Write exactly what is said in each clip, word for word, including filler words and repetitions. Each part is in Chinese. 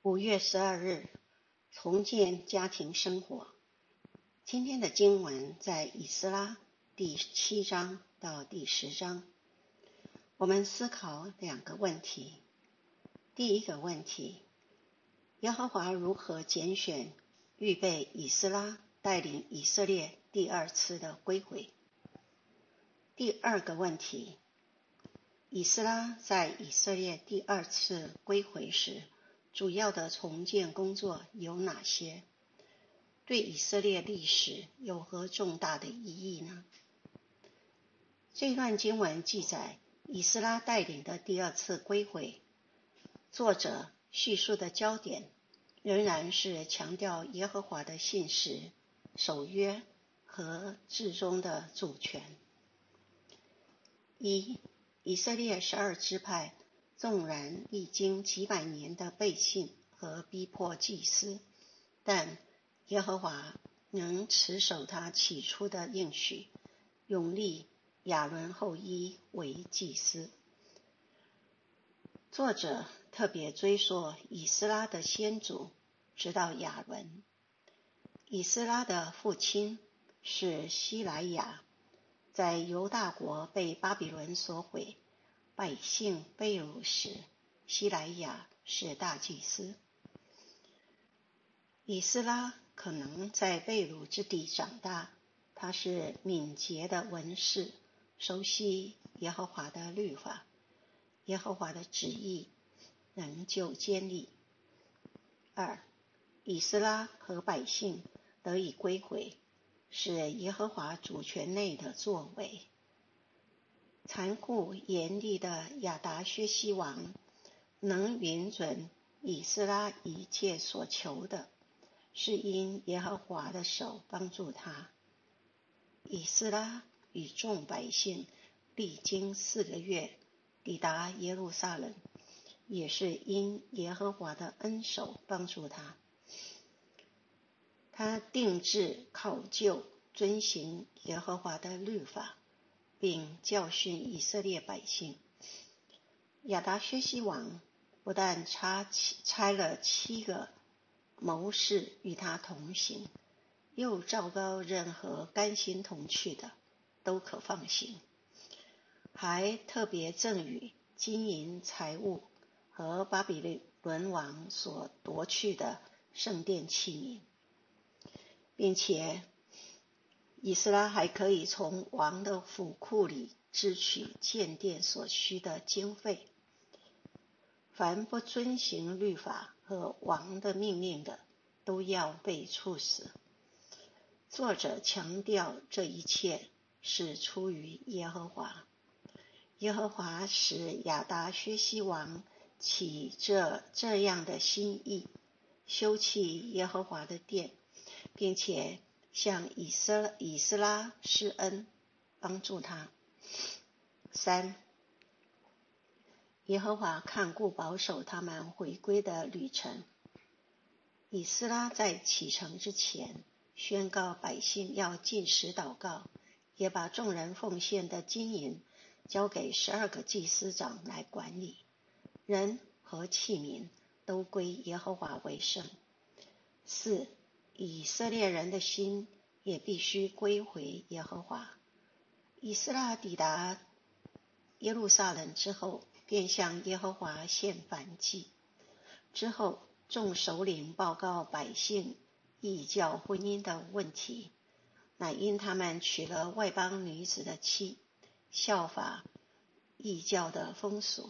五月十二日，重建家庭生活。今天的经文在以斯拉第七章到第十章。我们思考两个问题。第一个问题，耶和华如何拣选、预备以斯拉带领以色列第二次的归回？第二个问题，以斯拉在以色列第二次归回时，主要的重建工作有哪些？对以色列历史有何重大的意义呢？这段经文记载以斯拉带领的第二次归回，作者叙述的焦点仍然是强调耶和华的信实、守约和至终的主权。一、以色列十二支派纵然历经几百年的背信和逼迫祭司，但耶和华能持守他起初的应许，永立亚伦后裔为祭司。作者特别追溯以斯拉的先祖，直到亚伦。以斯拉的父亲是西莱亚，在犹大国被巴比伦所毁，百姓被掳时，西莱亚是大祭司。以斯拉可能在被掳之地长大，他是敏捷的文士，熟悉耶和华的律法，耶和华的旨意仍旧坚立。二、以斯拉和百姓得以归回，是耶和华主权内的作为。残酷严厉的亚达薛西王能允准以斯拉一切所求的，是因耶和华的手帮助他。以斯拉与众百姓历经四个月抵达耶路撒冷，也是因耶和华的恩手帮助他。他定志考究遵行耶和华的律法，并教训以色列百姓。亚达薛西王不但差差了七个谋士与他同行，又昭告任何甘心同去的都可放行，还特别赠予金银财物和巴比伦王所夺去的圣殿器皿，并且以斯拉还可以从王的府库里支取建殿所需的经费。凡不遵行律法和王的命令的，都要被处死。作者强调这一切是出于耶和华。耶和华使亚达薛西王起这这样的心意，修葺耶和华的殿，并且向以斯以斯拉施恩，帮助他。三、耶和华看顾保守他们回归的旅程。以斯拉在启程之前，宣告百姓要禁食祷告，也把众人奉献的金银交给十二个祭司长来管理，人和器皿都归耶和华为圣。四、以色列人的心也必须归回耶和华。以斯拉抵达耶路撒冷之后，便向耶和华献燔祭。之后，众首领报告百姓异教婚姻的问题，乃因他们娶了外邦女子的妻，效法异教的风俗，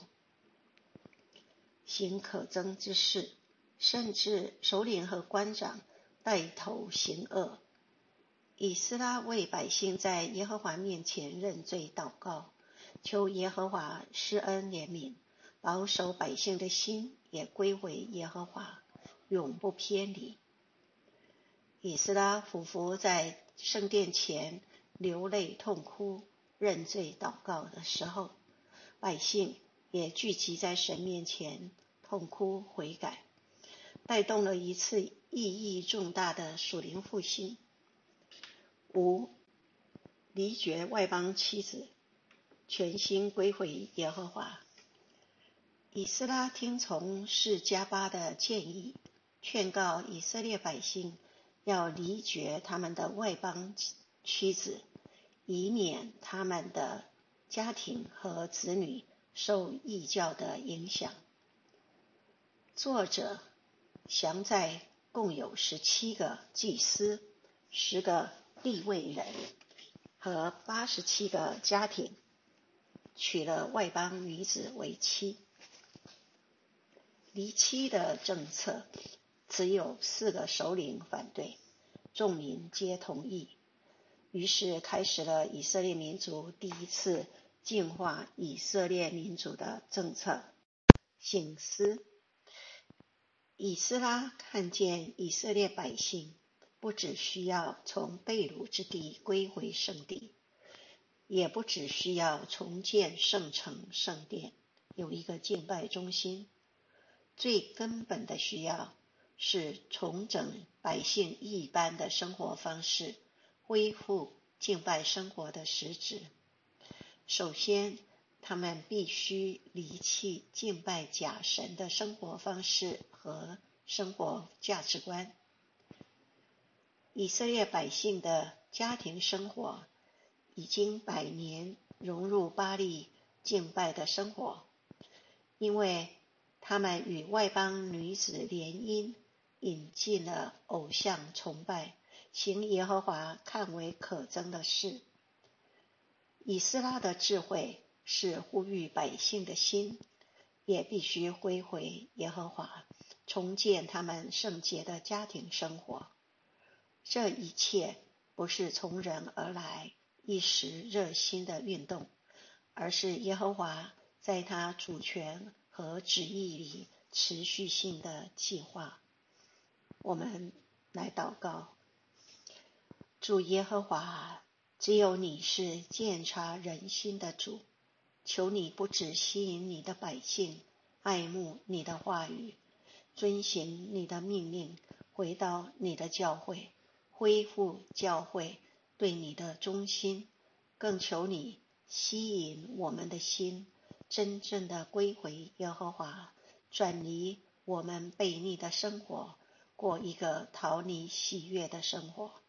行可憎之事，甚至首领和官长带头行恶。以斯拉为百姓在耶和华面前认罪祷告，求耶和华施恩怜悯，保守百姓的心也归回耶和华，永不偏离。以斯拉俯伏在圣殿前流泪痛哭认罪祷告的时候，百姓也聚集在神面前痛哭悔改，带动了一次意义重大的属灵复兴。五、离绝外邦妻子，全心归回耶和华。 以斯拉听从示迦巴的建议，劝告以色列百姓要离绝他们的外邦妻子，以免他们的家庭和子女受异教的影响。作者详在共有十七个祭司、十个利未人和八十七个家庭娶了外邦女子为妻。离妻的政策只有四个首领反对，众民皆同意，于是开始了以色列民族第一次净化以色列民族的政策。省思，以斯拉看见以色列百姓不只需要从被掳之地归回圣地，也不只需要重建圣城圣殿，有一个敬拜中心，最根本的需要是重整百姓一般的生活方式，恢复敬拜生活的实质。首先，他们必须离弃敬拜假神的生活方式和生活价值观。以色列百姓的家庭生活已经百年融入巴力敬拜的生活，因为他们与外邦女子联姻，引进了偶像崇拜，行耶和华看为可憎的事。以斯拉的智慧是呼吁百姓的心也必须归回耶和华，重建他们圣洁的家庭生活。这一切不是从人而来一时热心的运动，而是耶和华在他主权和旨意里持续性的计划。我们来祷告。主耶和华，只有你是鉴察人心的主，求你不只吸引你的百姓爱慕你的话语，遵行你的命令，回到你的教会，恢复教会对你的忠心，更求你吸引我们的心，真正的归回耶和华，转离我们悖逆的生活，过一个讨你喜悦的生活。